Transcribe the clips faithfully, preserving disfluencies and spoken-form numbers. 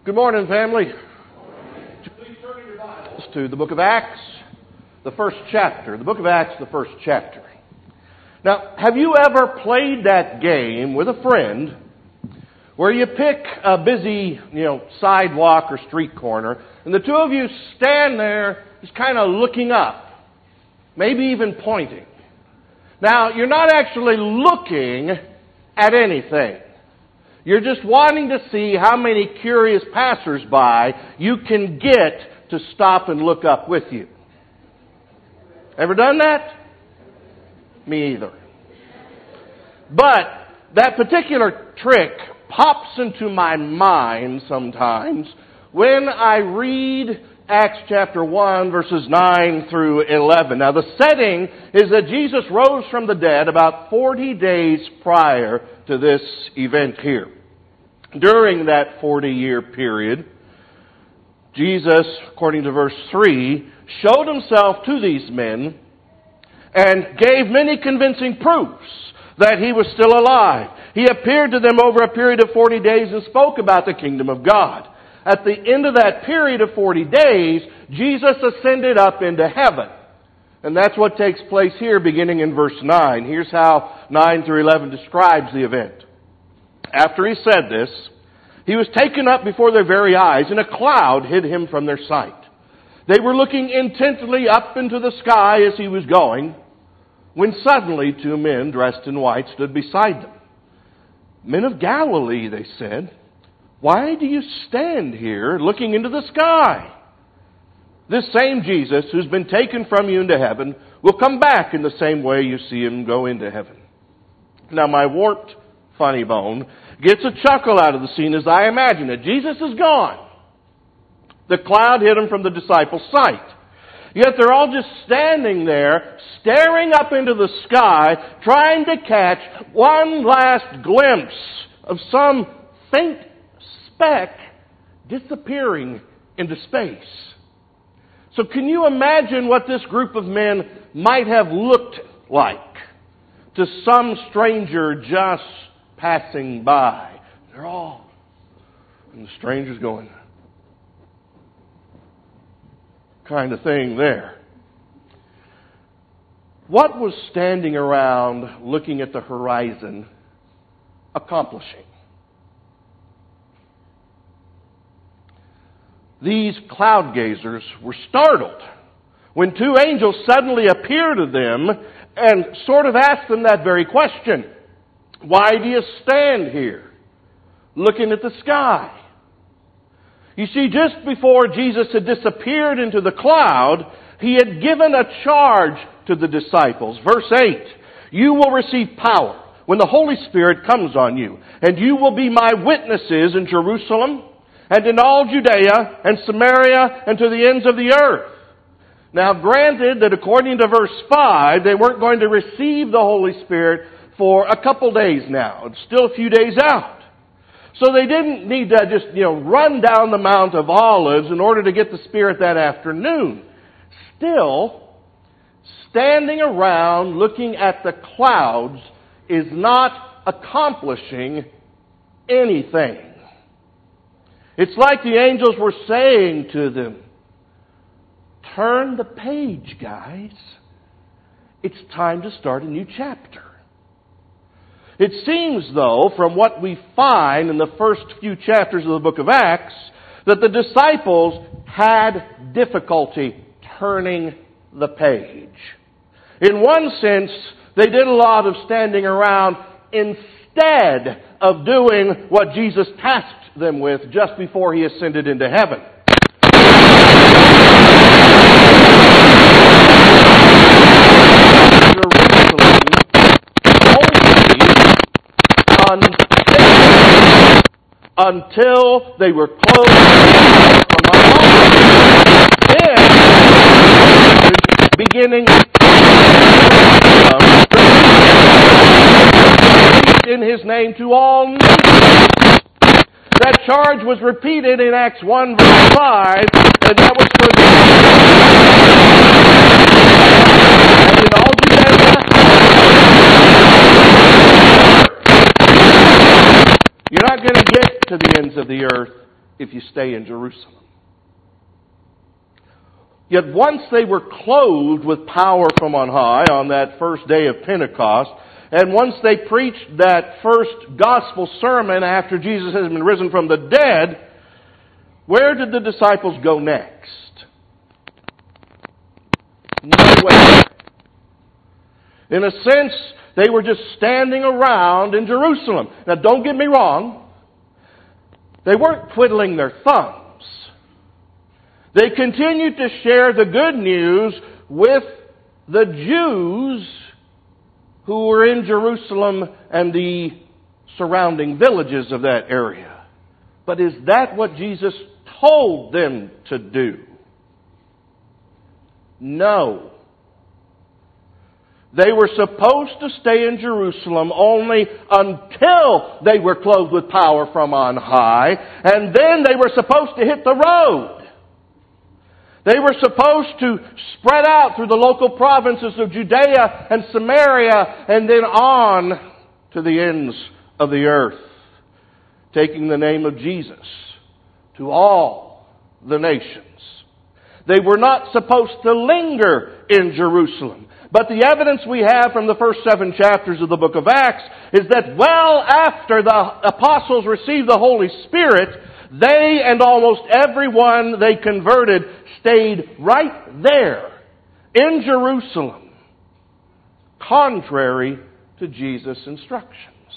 Good morning, family. Please turn in your Bibles to the book of Acts, the first chapter. The book of Acts, the first chapter. Now, have you ever played that game with a friend where you pick a busy, you know, sidewalk or street corner, and the two of you stand there just kind of looking up, maybe even pointing? Now, you're not actually looking at anything. You're just wanting to see how many curious passersby you can get to stop and look up with you. Ever done that? Me either. But that particular trick pops into my mind sometimes when I read Acts chapter one, verses nine through eleven. Now, the setting is that Jesus rose from the dead about forty days prior to this event here. During that forty-year period, Jesus, according to verse three, showed himself to these men and gave many convincing proofs that he was still alive. He appeared to them over a period of forty days and spoke about the kingdom of God. At the end of that period of forty days, Jesus ascended up into heaven. And that's what takes place here beginning in verse nine. Here's how nine through eleven describes the event. After he said this, he was taken up before their very eyes, and a cloud hid him from their sight. They were looking intently up into the sky as he was going, when suddenly two men dressed in white stood beside them. "Men of Galilee," they said, "why do you stand here looking into the sky? This same Jesus who's been taken from you into heaven will come back in the same way you see him go into heaven." Now, my warped funny bone gets a chuckle out of the scene as I imagine it. Jesus is gone. The cloud hid him from the disciples' sight. Yet they're all just standing there, staring up into the sky, trying to catch one last glimpse of some faint speck disappearing into space. So can you imagine what this group of men might have looked like to some stranger just passing by? They're all, and the stranger's going, kind of thing there. What was standing around looking at the horizon accomplishing? These cloud gazers were startled when two angels suddenly appeared to them and sort of asked them that very question. Why do you stand here looking at the sky? You see, just before Jesus had disappeared into the cloud, he had given a charge to the disciples. Verse eight, "You will receive power when the Holy Spirit comes on you, and you will be my witnesses in Jerusalem and in all Judea and Samaria and to the ends of the earth." Now, granted that according to verse five, they weren't going to receive the Holy Spirit for a couple days now. It's still a few days out. So they didn't need to just, you know, run down the Mount of Olives in order to get the Spirit that afternoon. Still, standing around looking at the clouds is not accomplishing anything. It's like the angels were saying to them, "Turn the page, guys. It's time to start a new chapter." It seems, though, from what we find in the first few chapters of the book of Acts, that the disciples had difficulty turning the page. In one sense, they did a lot of standing around instead of doing what Jesus tasked them with just before he ascended into heaven. Until they were close from our then beginning in his name to all nations. That charge was repeated in Acts one verse five, and that was for the and in all Judea. You're not going to get to the ends of the earth if you stay in Jerusalem. Yet once they were clothed with power from on high on that first day of Pentecost, and once they preached that first gospel sermon after Jesus has been risen from the dead, where did the disciples go next? Nowhere. In a sense, they were just standing around in Jerusalem. Now, don't get me wrong. They weren't twiddling their thumbs. They continued to share the good news with the Jews who were in Jerusalem and the surrounding villages of that area. But is that what Jesus told them to do? No. They were supposed to stay in Jerusalem only until they were clothed with power from on high, and then they were supposed to hit the road. They were supposed to spread out through the local provinces of Judea and Samaria and then on to the ends of the earth, taking the name of Jesus to all the nations. They were not supposed to linger in Jerusalem. But the evidence we have from the first seven chapters of the book of Acts is that well after the apostles received the Holy Spirit, they and almost everyone they converted stayed right there in Jerusalem, contrary to Jesus' instructions.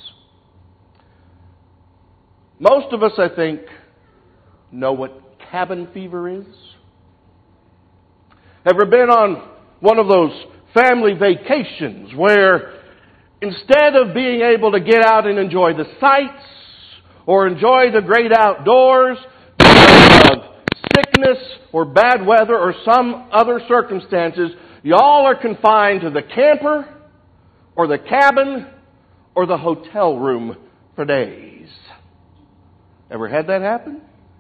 Most of us, I think, know what cabin fever is. Ever been on one of those family vacations where instead of being able to get out and enjoy the sights or enjoy the great outdoors because of sickness or bad weather or some other circumstances, y'all are confined to the camper or the cabin or the hotel room for days? Ever had that happen?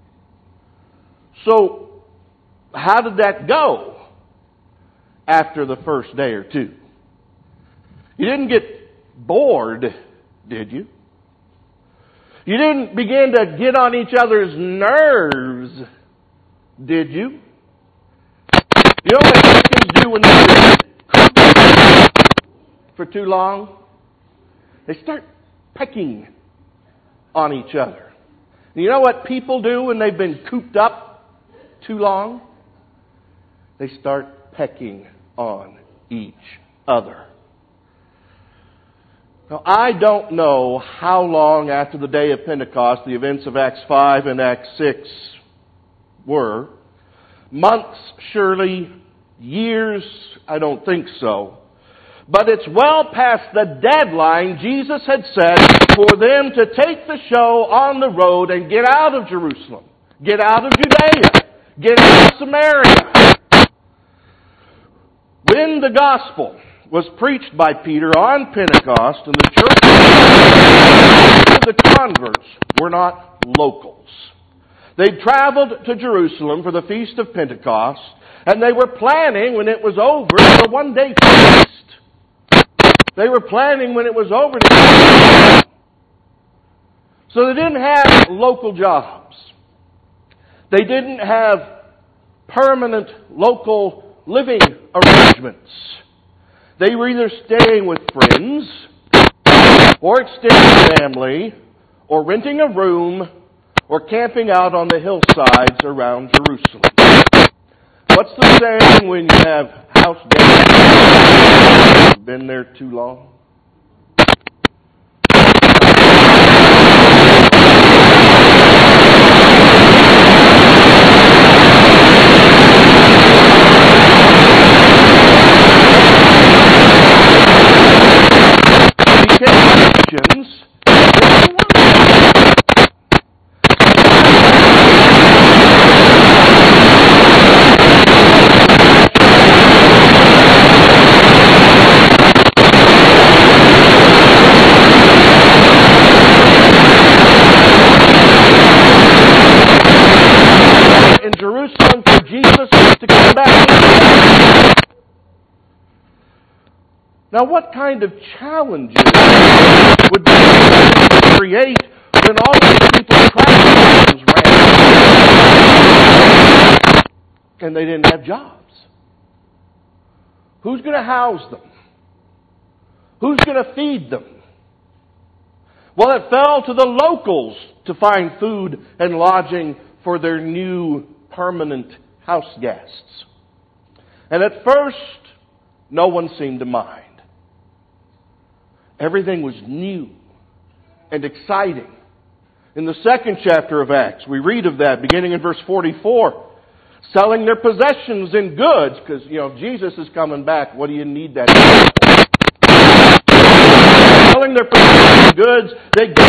So, how did that go after the first day or two? You didn't get bored, did you? You didn't begin to get on each other's nerves, did you? You know what chickens do when they're cooped for too long? They start pecking on each other. And you know what people do when they've been cooped up too long? They start pecking on each other. Now, I don't know how long after the day of Pentecost the events of Acts five and Acts six were. Months, surely. Years, I don't think so. But it's well past the deadline Jesus had set for them to take the show on the road and get out of Jerusalem. Get out of Judea. Get out of Samaria. When the gospel was preached by Peter on Pentecost, and the church, the converts were not locals. They'd traveled to Jerusalem for the Feast of Pentecost, and they were planning when it was over for a one-day feast. They were planning when it was over to so they didn't have local jobs. They didn't have permanent local living arrangements. They were either staying with friends, or extended family, or renting a room, or camping out on the hillsides around Jerusalem. What's the saying when you have house guests? You've been there too long? Christians, in Jerusalem for Jesus to come back. Now, what kind of challenges would be to create when all these people travel ran? and they didn't have jobs. Who's going to house them? Who's going to feed them? Well, it fell to the locals to find food and lodging for their new permanent house guests. And at first, no one seemed to mind. Everything was new and exciting. In the second chapter of Acts, we read of that beginning in verse forty-four. Selling their possessions and goods, because, you know, Jesus is coming back. What do you need that for? Selling their possessions and goods, they gave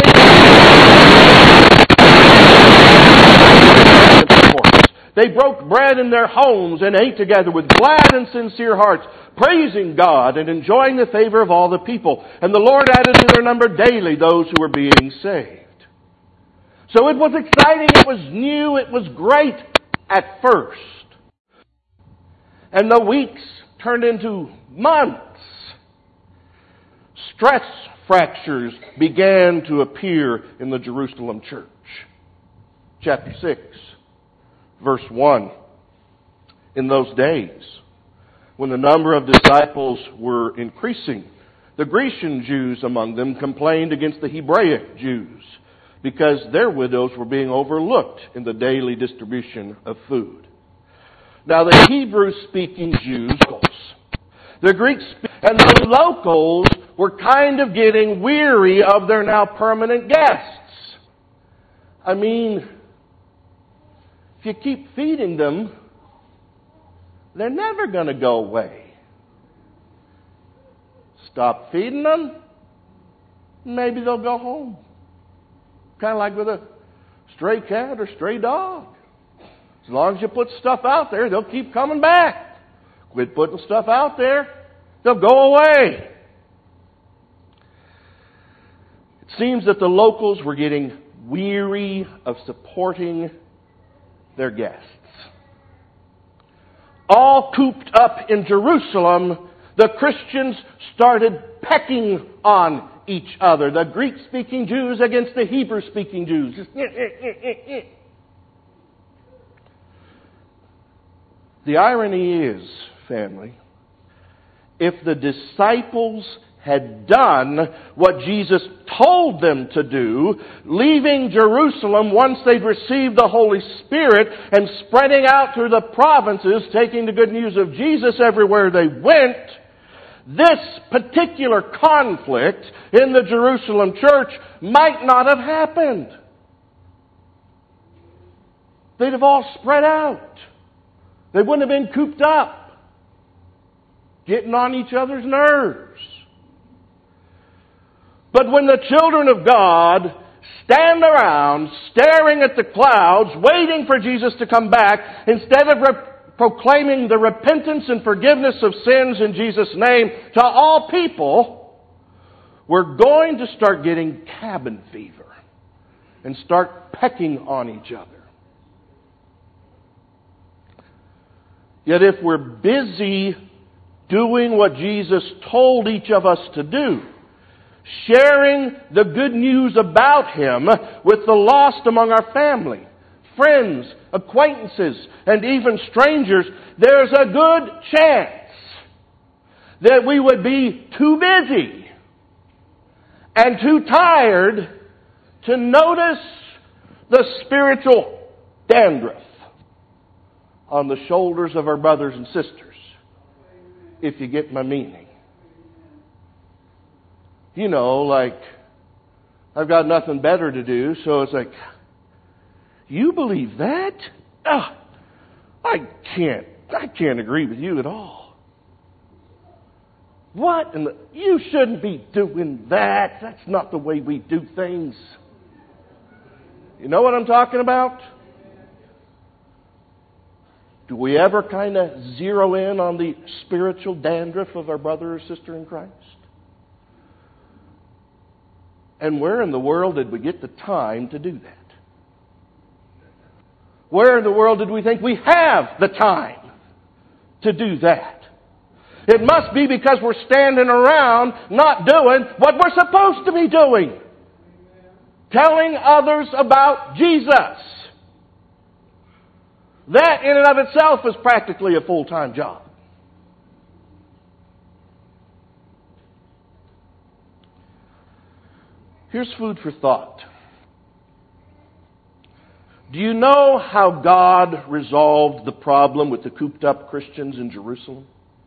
They broke bread in their homes and ate together with glad and sincere hearts, praising God and enjoying the favor of all the people. And the Lord added to their number daily those who were being saved. So it was exciting, it was new, it was great at first. And the weeks turned into months. Stress fractures began to appear in the Jerusalem church. Chapter six, verse one. In those days, when the number of disciples were increasing, the Grecian Jews among them complained against the Hebraic Jews, because their widows were being overlooked in the daily distribution of food. Now the Hebrew-speaking Jews, the Greek and the locals were kind of getting weary of their now permanent guests. I mean, if you keep feeding them, they're never going to go away. Stop feeding them, maybe they'll go home. Kind of like with a stray cat or stray dog. As long as you put stuff out there, they'll keep coming back. Quit putting stuff out there, they'll go away. It seems that the locals were getting weary of supporting their guests. All cooped up in Jerusalem, the Christians started pecking on each other. The Greek-speaking Jews against the Hebrew-speaking Jews. Just, eh, eh, eh, eh. The irony is, family, if the disciples had done what Jesus told them to do, leaving Jerusalem once they'd received the Holy Spirit and spreading out through the provinces, taking the good news of Jesus everywhere they went, this particular conflict in the Jerusalem church might not have happened. They'd have all spread out. They wouldn't have been cooped up, getting on each other's nerves. But when the children of God stand around staring at the clouds, waiting for Jesus to come back, instead of re- proclaiming the repentance and forgiveness of sins in Jesus' name to all people, we're going to start getting cabin fever and start pecking on each other. Yet if we're busy doing what Jesus told each of us to do, sharing the good news about Him with the lost among our family, friends, acquaintances, and even strangers, there's a good chance that we would be too busy and too tired to notice the spiritual dandruff on the shoulders of our brothers and sisters, if you get my meaning. You know, like, I've got nothing better to do, so it's like, you believe that? Oh, I can't, I can't agree with you at all. What? And you shouldn't be doing that. That's not the way we do things. You know what I'm talking about? Do we ever kind of zero in on the spiritual dandruff of our brother or sister in Christ? And where in the world did we get the time to do that? Where in the world did we think we have the time to do that? It must be because we're standing around not doing what we're supposed to be doing. Telling others about Jesus. That in and of itself is practically a full-time job. Here's food for thought. Do you know how God resolved the problem with the cooped-up Christians in Jerusalem?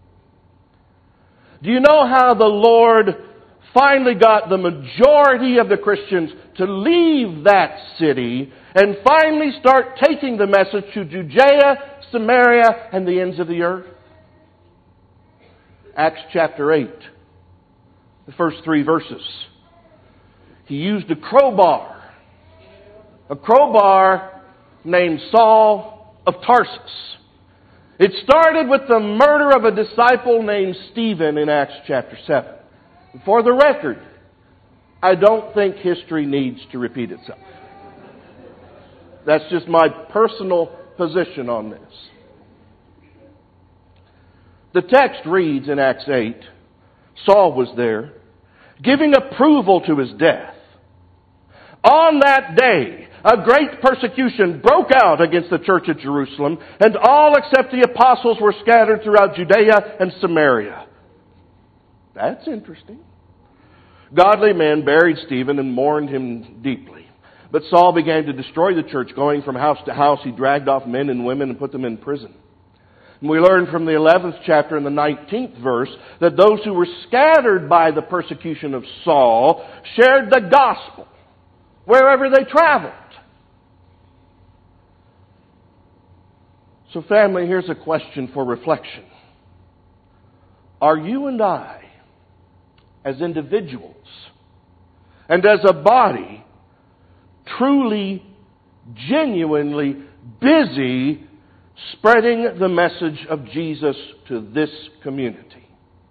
Do you know how the Lord finally got the majority of the Christians to leave that city and finally start taking the message to Judea, Samaria, and the ends of the earth? Acts chapter eight, the first three verses. He used a crowbar. A crowbar named Saul of Tarsus. It started with the murder of a disciple named Stephen in Acts chapter seven. And for the record, I don't think history needs to repeat itself. That's just my personal position on this. The text reads in Acts eight, Saul was there, giving approval to his death. On that day, a great persecution broke out against the church at Jerusalem, and all except the apostles were scattered throughout Judea and Samaria. That's interesting. Godly men buried Stephen and mourned him deeply. But Saul began to destroy the church. Going from house to house, he dragged off men and women and put them in prison. And we learn from the eleventh chapter and the nineteenth verse that those who were scattered by the persecution of Saul shared the gospel wherever they traveled. So family, here's a question for reflection. Are you and I, as individuals and as a body, truly, genuinely busy spreading the message of Jesus to this community?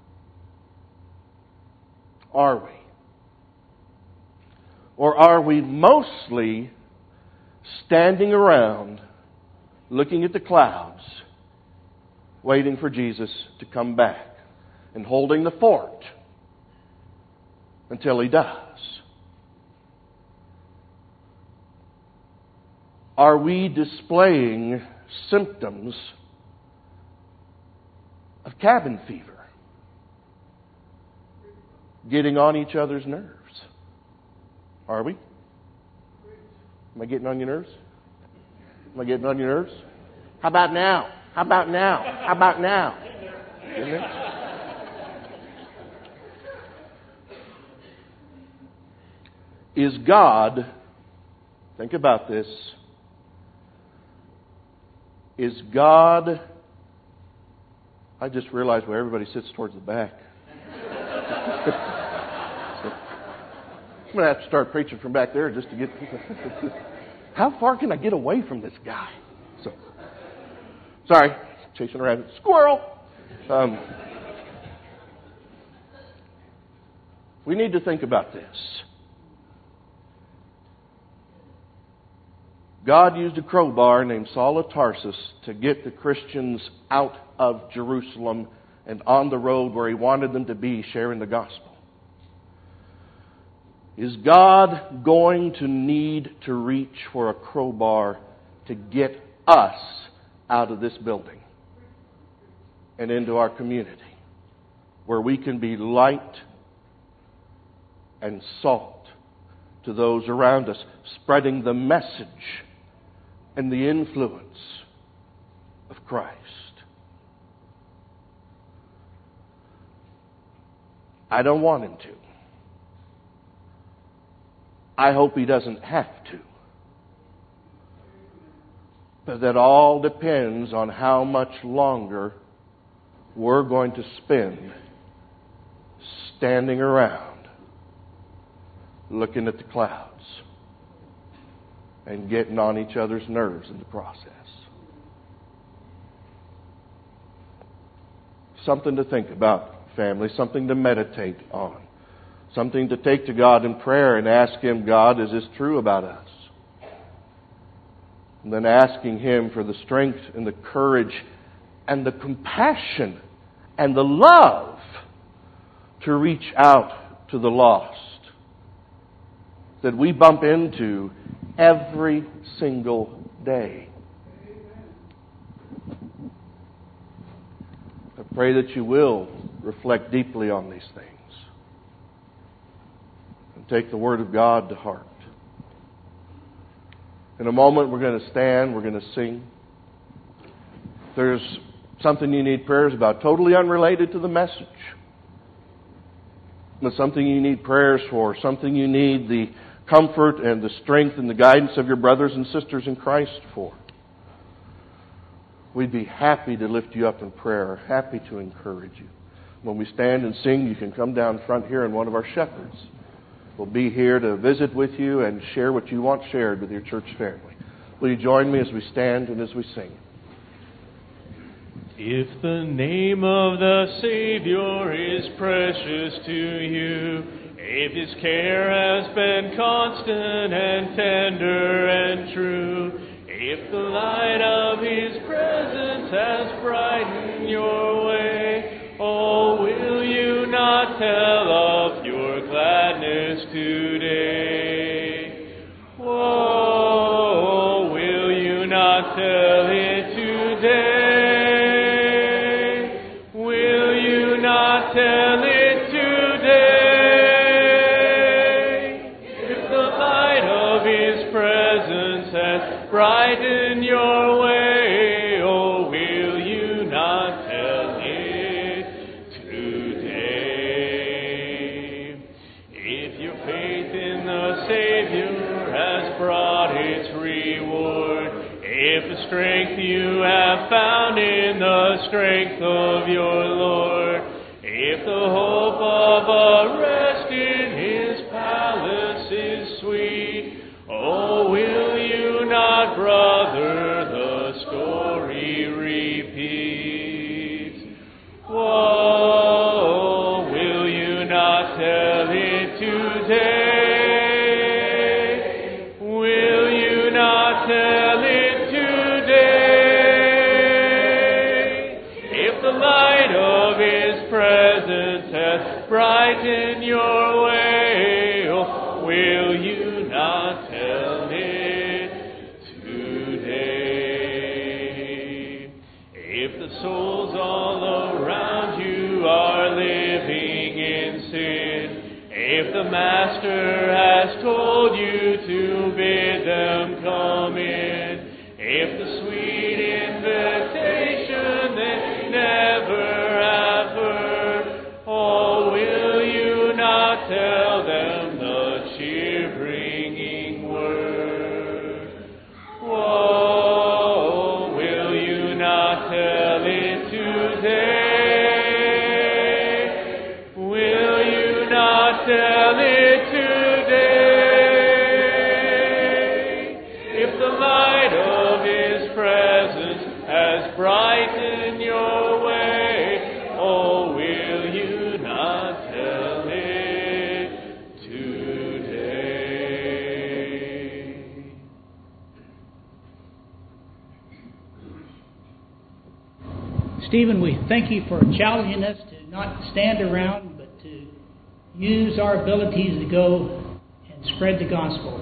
Are we? Or are we mostly standing around looking at the clouds, waiting for Jesus to come back and holding the fort until He does? Are we displaying symptoms of cabin fever? Getting on each other's nerves? Are we? Am I getting on your nerves? Am I getting on your nerves? How about now? How about now? How about now? Is God, think about this, is God, I just realized where everybody sits towards the back. I'm going to have to start preaching from back there just to get... How far can I get away from this guy? So, sorry, chasing a rabbit. Squirrel! Um, we need to think about this. God used a crowbar named Saul of Tarsus to get the Christians out of Jerusalem and on the road where He wanted them to be, sharing the gospel. Is God going to need to reach for a crowbar to get us out of this building and into our community, where we can be light and salt to those around us, spreading the message and the influence of Christ? I don't want Him to. I hope He doesn't have to. But that all depends on how much longer we're going to spend standing around looking at the clouds and getting on each other's nerves in the process. Something to think about, family. Something to meditate on. Something to take to God in prayer and ask Him, God, is this true about us? And then asking Him for the strength and the courage and the compassion and the love to reach out to the lost that we bump into every single day. pray that you will reflect deeply on these things and take the Word of God to heart. In a moment, we're going to stand, we're going to sing. If there's something you need prayers about, totally unrelated to the message, but something you need prayers for, something you need the comfort and the strength and the guidance of your brothers and sisters in Christ for, we'd be happy to lift you up in prayer, happy to encourage you. When we stand and sing, you can come down front here, and one of our shepherds will be here to visit with you and share what you want shared with your church family. Will you join me as we stand and as we sing? If the name of the Savior is precious to you, if His care has been constant and tender and true, if the light of His presence has brightened your way, oh, will you not tell of your gladness today? Oh, will you not tell it today? Will you not tell it today? If the light of His presence has brightened your way, oh, will you not tell it today? If your faith in the Savior has brought its reward, if the strength you have found in the strength of your Lord, if the hope of a rest in His palace is sweet, oh, will you not, brother, the story repeat? Whoa, will you not tell it today? Will you not tell it today? If the light of His presence has brightened your way, oh, will you not tell it today? If the souls all around you are living in sin, if the Master has told you to bid them come in, if the sweet invitation they never have heard, oh, will you not tell them the cheer-bringing word? Whoa, will you not tell it today? Will you not tell it today? If the light of His presence has brightened your way, oh, will you not tell it today? Stephen, we thank you for challenging us to not stand around, but to use our abilities to go and spread the gospel.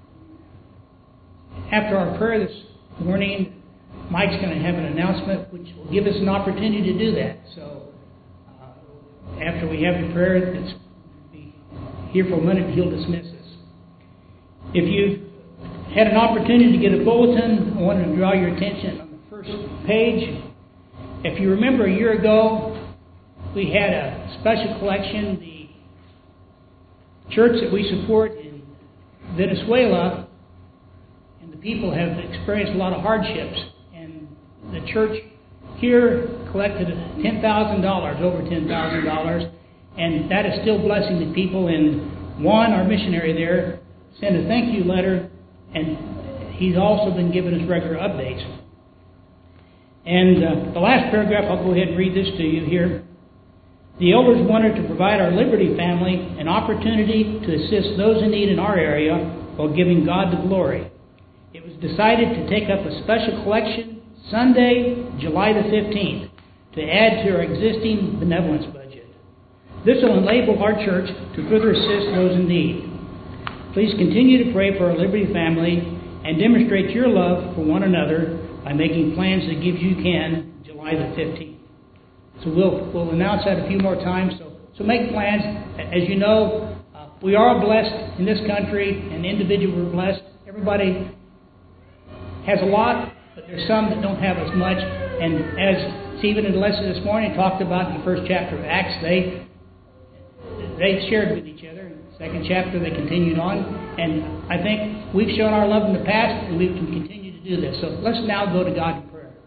After our prayer this morning, Mike's going to have an announcement which will give us an opportunity to do that. So uh, after we have the prayer, it's be here for a minute, he'll dismiss us. If you had an opportunity to get a bulletin, I wanted to draw your attention on the first page. If you remember a year ago, we had a special collection. The church that we support in Venezuela, and the people have experienced a lot of hardships. And the church here collected ten thousand dollars, over ten thousand dollars, and that is still blessing the people. And Juan, our missionary there, sent a thank you letter, and he's also been giving us regular updates. And uh, the last paragraph, I'll go ahead and read this to you here. The elders wanted to provide our Liberty family an opportunity to assist those in need in our area while giving God the glory. It was decided to take up a special collection Sunday, July the fifteenth, to add to our existing benevolence budget. This will enable our church to further assist those in need. Please continue to pray for our Liberty family and demonstrate your love for one another by making plans to give you can July the fifteenth. So we'll we'll announce that a few more times. So so make plans. As you know, uh, we are blessed in this country, and individuals are blessed. Everybody has a lot, but there's some that don't have as much. And as Stephen in the lesson this morning talked about in the first chapter of Acts, they they shared with each other. In the second chapter, they continued on. And I think we've shown our love in the past, and we can continue to do this. So let's now go to God in prayer.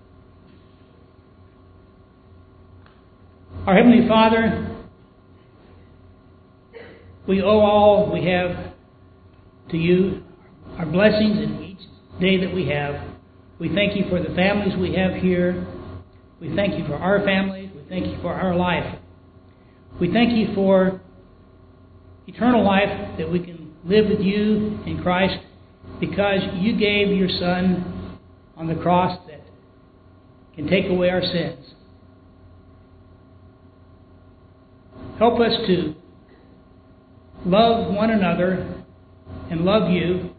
Our Heavenly Father, we owe all we have to you, our blessings in each day that we have. We thank you for the families we have here. We thank you for our families. We thank you for our life. We thank you for eternal life, that we can live with you in Christ because you gave your Son on the cross that can take away our sins. Help us to love one another and love you,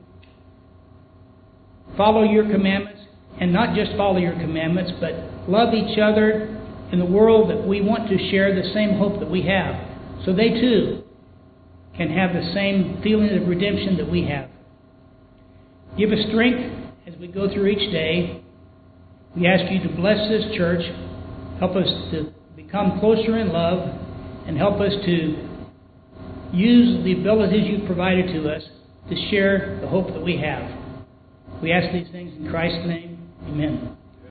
follow your commandments, and not just follow your commandments, but love each other in the world that we want to share the same hope that we have, so they too can have the same feeling of redemption that we have. Give us strength as we go through each day. We ask you to bless this church, help us to become closer in love, and help us to use the abilities you've provided to us to share the hope that we have. We ask these things in Christ's name. Amen.